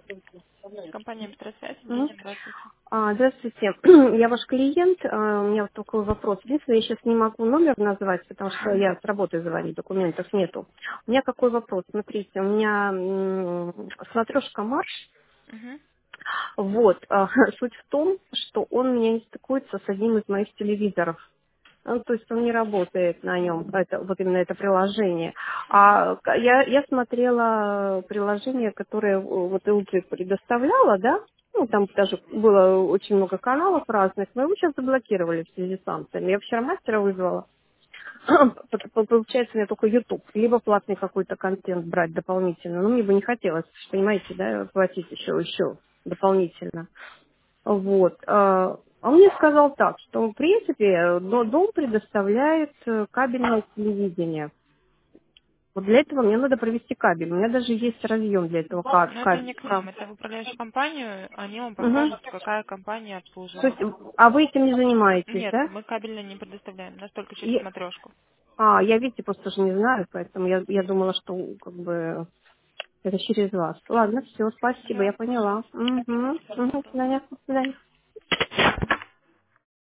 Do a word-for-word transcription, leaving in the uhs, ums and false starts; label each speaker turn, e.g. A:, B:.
A: Компания Петросвязь,
B: М.
A: здравствуйте.
B: А, Здравствуйте, я ваш клиент. А, У меня вот такой вопрос. Единственное, я сейчас не могу номер назвать, потому что я с работы звоню, документов нету. У меня какой вопрос? Смотрите, у меня м, смотрешка Марш.
A: Угу.
B: Вот. а, Суть в том, что он у меня не стыкуется с одним из моих телевизоров. Ну, то есть он не работает на нем, это, вот именно это приложение. А к- я, я смотрела приложение, которое э, вот Илджи предоставляла, да, ну, там даже было очень много каналов разных, но его сейчас заблокировали в связи с санкциями. Я вчера мастера вызвала. Пот- пот- Получается, у меня только YouTube, либо платный какой-то контент брать дополнительно. Ну, мне бы не хотелось, понимаете, да, платить еще, еще дополнительно. Вот. А он мне сказал так, что в принципе но дом предоставляет э, кабельное телевидение. Вот для этого мне надо провести кабель. У меня даже есть разъем для этого ка-
A: Но это не к
B: кабеля.
A: нам, это в управляющую компанию, они вам
B: Мгм.
A: покажут, какая компания
B: То
A: обслуживает.
B: есть, а вы этим не занимаетесь,
A: Нет,
B: да?
A: мы кабельно не предоставляем, у нас только через
B: И-
A: смотрешку.
B: а, я, видите, просто тоже не знаю, поэтому я, я думала, что как бы это через вас. Ладно, все, спасибо, я
A: Пожалуйста.
B: поняла. Угу. Угу. До свидания. До свидания.